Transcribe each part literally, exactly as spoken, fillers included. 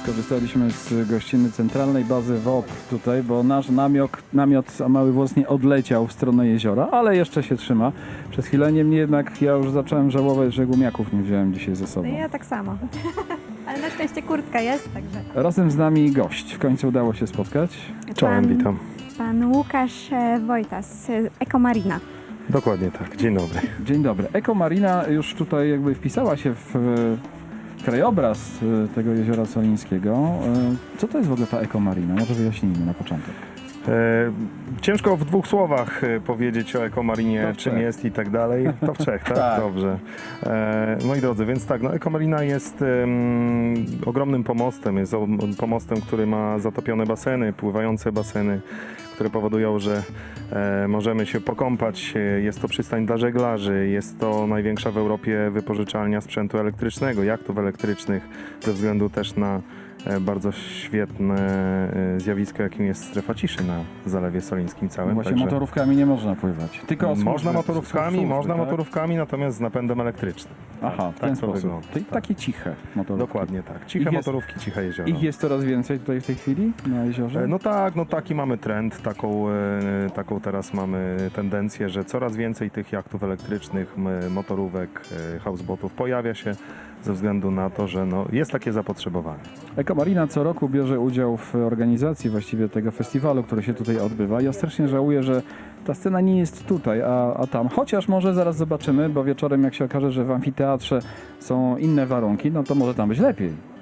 skorzystaliśmy z gościny centralnej bazy W O P tutaj, bo nasz namiot, namiot a mały włos nie odleciał w stronę jeziora, ale jeszcze się trzyma. Przez chwilę niemniej jednak ja już zacząłem żałować, że gumiaków nie wziąłem dzisiaj ze sobą. No ja tak samo. Ale na szczęście kurtka jest, także. Razem z nami gość. W końcu udało się spotkać. Czołem, Pan- witam. Pan Łukasz e, Wojtas, e, Ekomarina. Dokładnie tak, dzień dobry. Dzień dobry. Ekomarina już tutaj jakby wpisała się w e, krajobraz e, tego jeziora solińskiego. E, Co to jest w ogóle ta Ekomarina? Może wyjaśnijmy na początek. E, ciężko w dwóch słowach e, powiedzieć o Ekomarinie, To w czym trzech. jest i tak dalej. To w trzech, tak? Tak. Dobrze. E, moi drodzy, więc tak, no Ekomarina jest em, ogromnym pomostem. Jest o, pomostem, który ma zatopione baseny, pływające baseny, które powodują, że e, możemy się pokąpać. E, Jest to przystań dla żeglarzy, jest to największa w Europie wypożyczalnia sprzętu elektrycznego, jachtów elektrycznych, ze względu też na e, bardzo świetne e, zjawisko, jakim jest strefa ciszy na Zalewie Solińskim całym. Właśnie Także motorówkami nie można pływać. Tylko można służby- motorówkami, służby, można tak? motorówkami, natomiast z napędem elektrycznym. Aha, w tak ten to sposób. wygląda. Czyli Tak. takie ciche motorówki. Dokładnie tak. Ciche Ich jest- motorówki, ciche jezioro. Ich jest coraz więcej tutaj w tej chwili na jeziorze? E, No tak, no taki mamy trend, taką, e, taką teraz mamy tendencję, że coraz więcej tych jachtów elektrycznych, m, motorówek, e, houseboatów pojawia się ze względu na to, że no, jest takie zapotrzebowanie. Ekomarina co roku bierze udział w organizacji właściwie tego festiwalu, który się tutaj odbywa. Ja strasznie żałuję, że ta scena nie jest tutaj, a, a tam. Chociaż może zaraz zobaczymy, bo wieczorem jak się okaże, że w amfiteatrze są inne warunki, no to może tam być lepiej.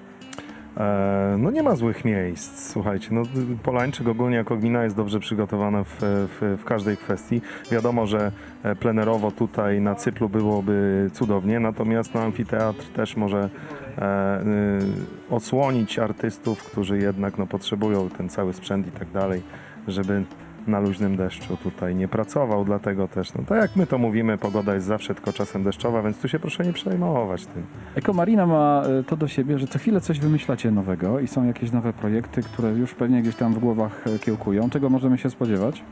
E, No nie ma złych miejsc, słuchajcie, no Polańczyk ogólnie jako gmina jest dobrze przygotowana w, w, w każdej kwestii. Wiadomo, że e, plenerowo tutaj na Cyplu byłoby cudownie, natomiast na amfiteatr też może e, y, osłonić artystów, którzy jednak no, potrzebują ten cały sprzęt i tak dalej, żeby na luźnym deszczu tutaj nie pracował, dlatego też, no tak jak my to mówimy, pogoda jest zawsze tylko czasem deszczowa, więc tu się proszę nie przejmować tym. Ekomarina ma e, to do siebie, że co chwilę coś wymyślacie nowego i są jakieś nowe projekty, które już pewnie gdzieś tam w głowach e, kiełkują. Czego możemy się spodziewać?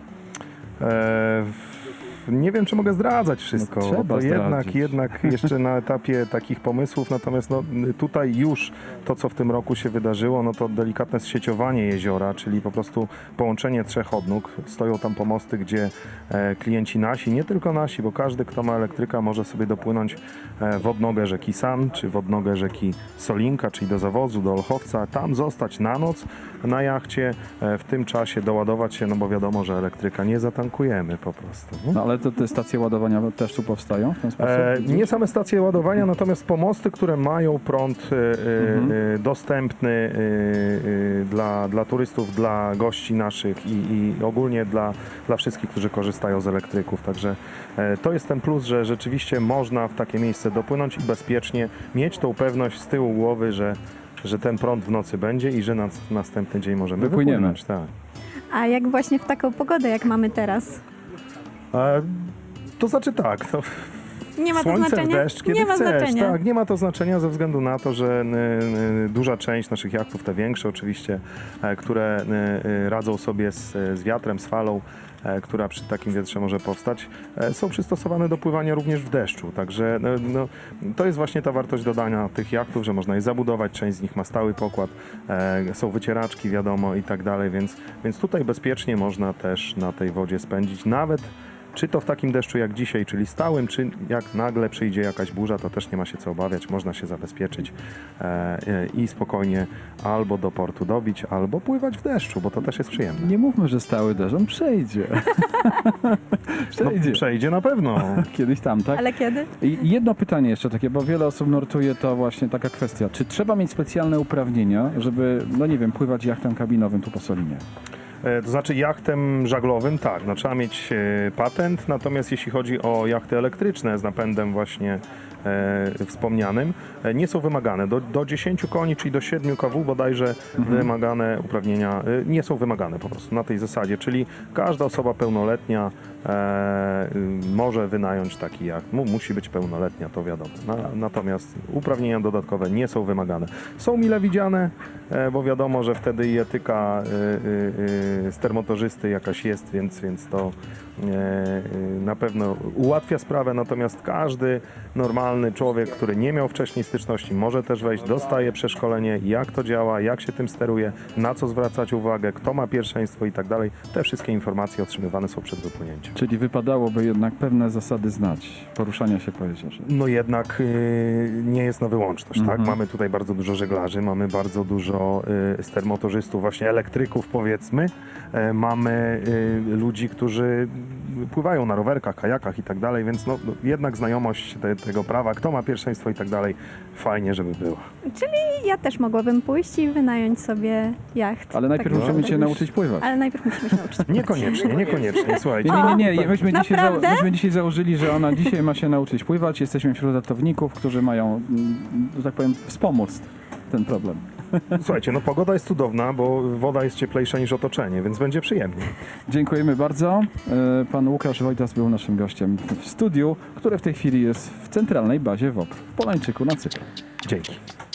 E, nie wiem, czy mogę zdradzać wszystko, No, trzeba bo to jednak, zdradzić. jednak jeszcze na etapie takich pomysłów, natomiast no, tutaj już to, co w tym roku się wydarzyło, no to delikatne zsieciowanie jeziora, czyli po prostu połączenie trzech odnóg. Stoją tam pomosty, gdzie e, klienci nasi, nie tylko nasi, bo każdy, kto ma elektryka, może sobie dopłynąć e, w odnogę rzeki San, czy w odnogę rzeki Solinka, czyli do Zawozu, do Olchowca, tam zostać na noc na jachcie, e, w tym czasie doładować się, no bo wiadomo, że elektryka nie zatankujemy po prostu. No. No ale to te stacje ładowania też tu powstają w ten sposób? E, nie same stacje ładowania, natomiast pomosty, które mają prąd e, e, Mhm. e, dostępny e, e, dla, dla turystów, dla gości naszych i, i ogólnie dla, dla wszystkich, którzy korzystają z elektryków. Także e, to jest ten plus, że rzeczywiście można w takie miejsce dopłynąć i bezpiecznie mieć tą pewność z tyłu głowy, że, że ten prąd w nocy będzie i że na następny dzień możemy Wypłyniemy. wypłynąć. Tak. A jak właśnie w taką pogodę, jak mamy teraz? E, to znaczy tak, to Nie ma to Słońce, znaczenia? w deszcz, kiedy nie ma chcesz. znaczenia. Tak, nie ma to znaczenia ze względu na to, że y, y, duża część naszych jachtów, te większe oczywiście, e, które y, y, radzą sobie z, z wiatrem, z falą, e, która przy takim wietrze może powstać, e, są przystosowane do pływania również w deszczu. Także no, no, to jest właśnie ta wartość dodania tych jachtów, że można je zabudować, część z nich ma stały pokład, e, są wycieraczki wiadomo i tak dalej, więc, więc tutaj bezpiecznie można też na tej wodzie spędzić nawet czy to w takim deszczu jak dzisiaj, czyli stałym, czy jak nagle przyjdzie jakaś burza, to też nie ma się co obawiać, można się zabezpieczyć e, e, i spokojnie albo do portu dobić, albo pływać w deszczu, bo to też jest przyjemne. Nie mówmy, że stały deszcz, on przejdzie. przejdzie. No, przejdzie na pewno. Kiedyś tam, tak? Ale kiedy? I jedno pytanie jeszcze takie, bo wiele osób nurtuje to właśnie taka kwestia. Czy trzeba mieć specjalne uprawnienia, żeby, no nie wiem, pływać jachtem kabinowym tu po Solinie? E, To znaczy jachtem żaglowym, tak, no, trzeba mieć e, patent, natomiast jeśli chodzi o jachty elektryczne z napędem właśnie e, wspomnianym, e, nie są wymagane. Do, do dziesięciu koni, czyli do siedmiu kW bodajże wymagane uprawnienia, e, nie są wymagane po prostu na tej zasadzie, czyli każda osoba pełnoletnia e, y, może wynająć taki jacht. Mu, musi być pełnoletnia, to wiadomo. Na, natomiast uprawnienia dodatkowe nie są wymagane. Są mile widziane, e, bo wiadomo, że wtedy i etyka y, y, y, stermotorzysty jakaś jest, więc, więc to e, y, na pewno ułatwia sprawę, natomiast każdy normalny człowiek, który nie miał wcześniej styczności, może też wejść, dostaje przeszkolenie, jak to działa, jak się tym steruje, na co zwracać uwagę, kto ma pierwszeństwo i tak dalej. Te wszystkie informacje otrzymywane są przed wypłynięciem. Czyli wypadałoby jednak pewne zasady znać, poruszania się po jeziorze. No jednak y, nie jest na wyłączność, Mhm. tak? Mamy tutaj bardzo dużo żeglarzy, mamy bardzo dużo y, stermotorzystów, właśnie elektryków powiedzmy. E, mamy y, ludzi, którzy pływają na rowerkach, kajakach i tak dalej, więc no, no, jednak znajomość te, tego prawa, kto ma pierwszeństwo i tak dalej, fajnie, żeby była. Czyli ja też mogłabym pójść i wynająć sobie jacht. Ale najpierw Tak, musimy tak cię już- nauczyć pływać. Ale najpierw musimy się nauczyć. Niekoniecznie, niekoniecznie, słuchajcie. Nie, nie, nie, nie. Myśmy dzisiaj, za, Naprawdę? myśmy dzisiaj założyli, że ona dzisiaj ma się nauczyć pływać. Jesteśmy wśród ratowników, którzy mają, mm, że tak powiem, wspomóc ten problem. Słuchajcie, no pogoda jest cudowna, bo woda jest cieplejsza niż otoczenie, więc będzie przyjemnie. Dziękujemy bardzo. E, Pan Łukasz Wojtas był naszym gościem w studiu, które w tej chwili jest w centralnej bazie W O P R w Polańczyku na Cypru. Dzięki.